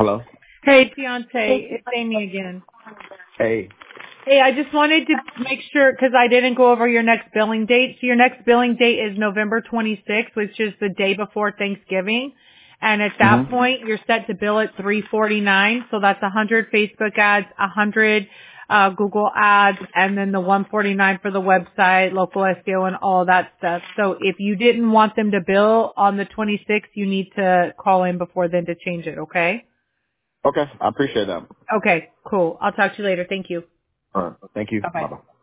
Hello? Hey, Deontay, it's Amy again. Hey. Hey, I just wanted to make sure, because I didn't go over your next billing date. So your next billing date is November 26th, which is the day before Thanksgiving. And at that point, you're set to bill at $349. So that's 100 Facebook ads, 100 Google ads, and then the $149 for the website, local SEO, and all that stuff. So if you didn't want them to bill on the 26th, you need to call in before then to change it, okay? Okay, I appreciate that. Okay, cool. I'll talk to you later. Thank you. All right, thank you. Bye-bye. Bye-bye.